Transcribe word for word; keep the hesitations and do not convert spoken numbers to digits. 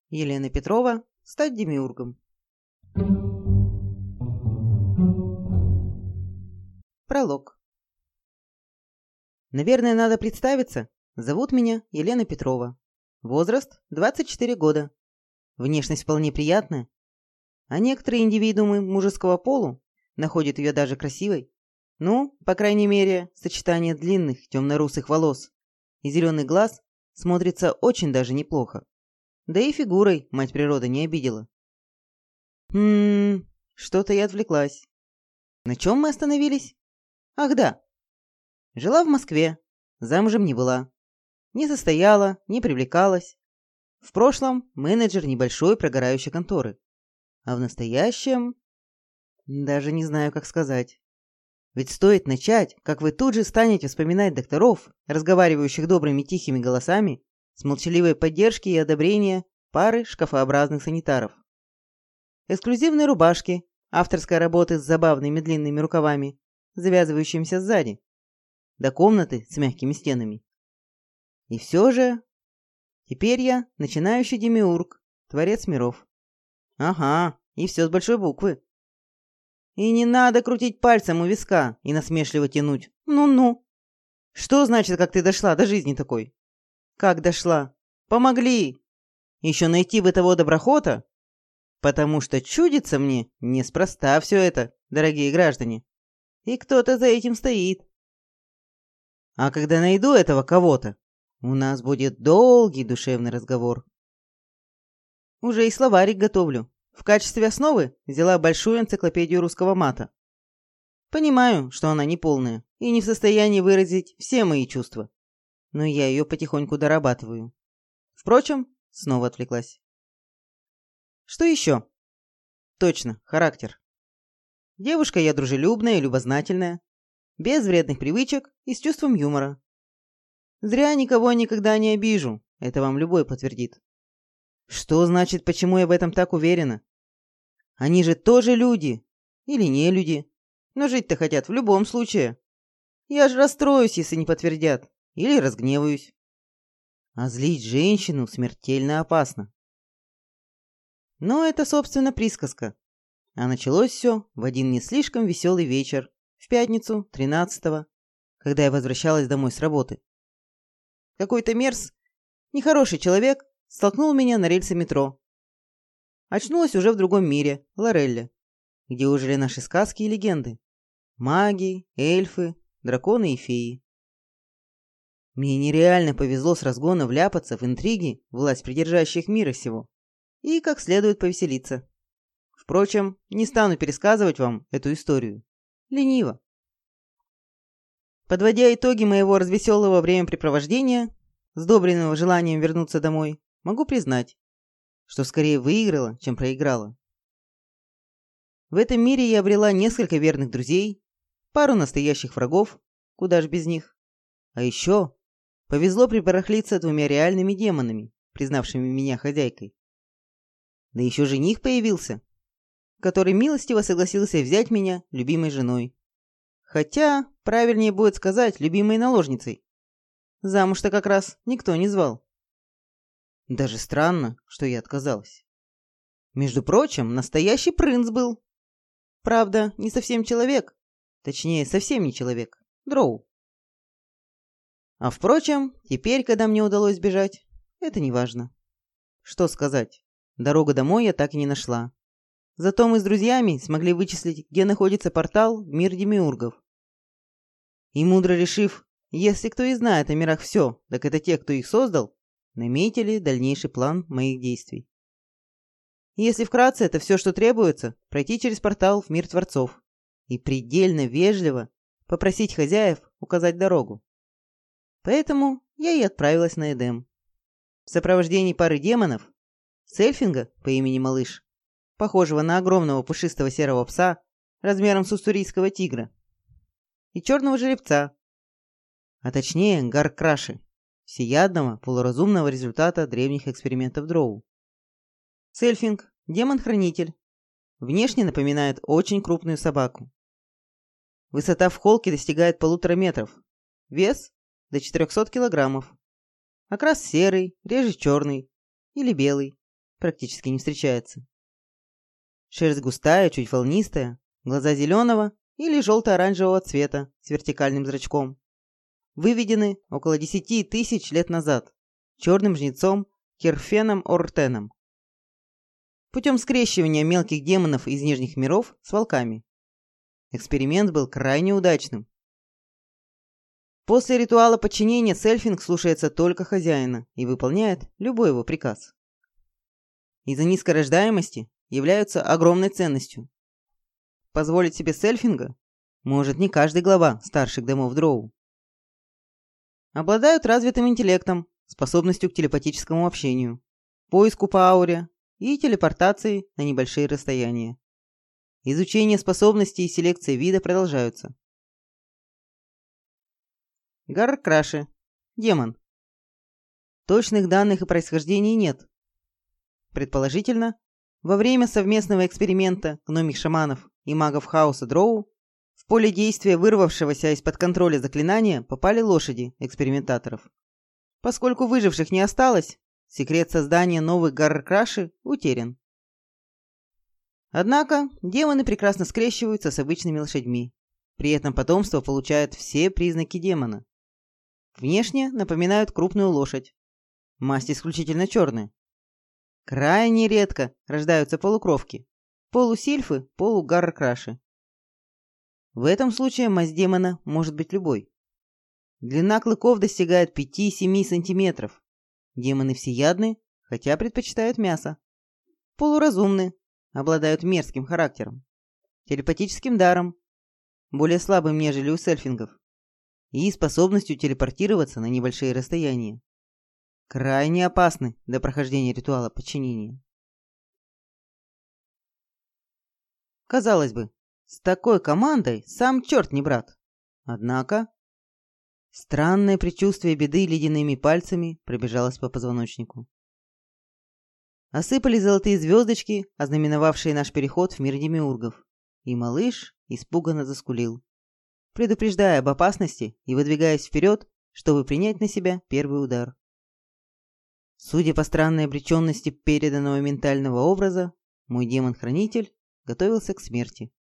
Елена Петрова. Стать демиургом. Пролог. Наверное, надо представиться. Зовут меня Елена Петрова. Возраст двадцать четыре года. Внешность вполне приятная. А некоторые индивидуумы мужеского полу находят ее даже красивой. Ну, по крайней мере, сочетание длинных темно-русых волос и зеленых глаз смотрится очень даже неплохо. Да и фигурой мать природа не обидела. Хм, что-то я отвлеклась. На чем мы остановились? Ах да. Жила в Москве, замужем не была. Не состояла, не привлекалась. В прошлом менеджер небольшой прогорающей конторы. А в настоящем... Даже не знаю, как сказать. Ведь стоит начать, как вы тут же станете вспоминать докторов, разговаривающих добрыми тихими голосами, с молчаливой поддержки и одобрения пары шкафообразных санитаров. Эксклюзивные рубашки, авторской работы с забавными длинными рукавами, завязывающимися сзади, до комнаты с мягкими стенами. И все же... Теперь я начинающий демиург, творец миров. Ага, и все с большой буквы. И не надо крутить пальцем у виска и насмешливо тянуть. Ну-ну. Что значит, как ты дошла до жизни такой? Как дошла? Помогли. Еще найти бы того доброхота? Потому что чудится мне неспроста все это, дорогие граждане. И кто-то за этим стоит. А когда найду этого кого-то, у нас будет долгий душевный разговор. Уже и словарик готовлю. В качестве основы взяла большую энциклопедию русского мата. Понимаю, что она неполная и не в состоянии выразить все мои чувства, но я ее потихоньку дорабатываю. Впрочем, снова отвлеклась. Что еще? Точно, характер. Девушка я дружелюбная и любознательная, без вредных привычек и с чувством юмора. Зря никого никогда не обижу, это вам любой подтвердит. Что значит, почему я в этом так уверена? Они же тоже люди. Или не люди. Но жить-то хотят в любом случае. Я же расстроюсь, если не подтвердят. Или разгневаюсь. А злить женщину смертельно опасно. Но это, собственно, присказка. А началось все в один не слишком веселый вечер, в пятницу, тринадцатого, когда я возвращалась домой с работы. Какой-то мерз, нехороший человек, столкнул меня на рельсы метро. Очнулась уже в другом мире, Лорелле, где ужили наши сказки и легенды. Маги, эльфы, драконы и феи. Мне нереально повезло с разгона вляпаться в интриги власть придержащих мира сего и как следует повеселиться. Впрочем, не стану пересказывать вам эту историю. Лениво. Подводя итоги моего развеселого времяпрепровождения, сдобренного желанием вернуться домой, могу признать, что скорее выиграла, чем проиграла. В этом мире я обрела несколько верных друзей, пару настоящих врагов, куда ж без них. А еще повезло прибарахлиться двумя реальными демонами, признавшими меня хозяйкой. Да еще жених появился, который милостиво согласился взять меня любимой женой. Хотя, правильнее будет сказать, любимой наложницей. Замуж-то как раз никто не звал. Даже странно, что я отказалась. Между прочим, настоящий принц был. Правда, не совсем человек. Точнее, совсем не человек. Дроу. А впрочем, теперь, когда мне удалось сбежать, это не важно. Что сказать, дорогу домой я так и не нашла. Зато мы с друзьями смогли вычислить, где находится портал в мир демиургов. И мудро решив, если кто и знает о мирах все, так это те, кто их создал, наметили дальнейший план моих действий. Если вкратце, это все, что требуется, пройти через портал в мир творцов и предельно вежливо попросить хозяев указать дорогу. Поэтому я и отправилась на Эдем. В сопровождении пары демонов, сельфинга по имени Малыш, похожего на огромного пушистого серого пса размером с уссурийского тигра, и черного жеребца, а точнее Гаркраши, всеядного полуразумного результата древних экспериментов Дроу. Сельфинг – демон-хранитель. Внешне напоминает очень крупную собаку. Высота в холке достигает полутора метров. Вес – до четырехсот килограммов. Окрас серый, реже черный или белый, практически не встречается. Шерсть густая, чуть волнистая, глаза зеленого или желто-оранжевого цвета с вертикальным зрачком. Выведены около десяти тысяч лет назад черным жнецом Херфеном Ортеном путем скрещивания мелких демонов из нижних миров с волками. Эксперимент был крайне удачным. После ритуала подчинения Сельфинг слушается только хозяина и выполняет любой его приказ. Из-за низкой рождаемости являются огромной ценностью. Позволить себе Сельфинга может не каждый глава старших домов Дроу. Обладают развитым интеллектом, способностью к телепатическому общению, поиску по ауре и телепортации на небольшие расстояния. Изучение способностей и селекция вида продолжаются. Гарркраши. Демон. Точных данных о происхождении нет. Предположительно, во время совместного эксперимента гномих шаманов и магов хаоса Дроу в поле действия вырвавшегося из-под контроля заклинания попали лошади экспериментаторов. Поскольку выживших не осталось, секрет создания новых Гарркраши утерян. Однако демоны прекрасно скрещиваются с обычными лошадьми. При этом потомство получает все признаки демона. Внешне напоминают крупную лошадь. Масть исключительно черная. Крайне редко рождаются полукровки. Полусильфы, полугарркраши. В этом случае масть демона может быть любой. Длина клыков достигает пяти-семи сантиметров. Демоны всеядны, хотя предпочитают мясо. Полуразумны, обладают мерзким характером, телепатическим даром, более слабым, нежели у сельфингов, и способностью телепортироваться на небольшие расстояния. Крайне опасны для прохождения ритуала подчинения. Казалось бы, с такой командой сам черт не брат. Однако странное предчувствие беды ледяными пальцами пробежалось по позвоночнику. Осыпались золотые звездочки, ознаменовавшие наш переход в мир демиургов, и малыш испуганно заскулил, предупреждая об опасности и выдвигаясь вперед, чтобы принять на себя первый удар. Судя по странной обреченности переданного ментального образа, мой демон-хранитель готовился к смерти.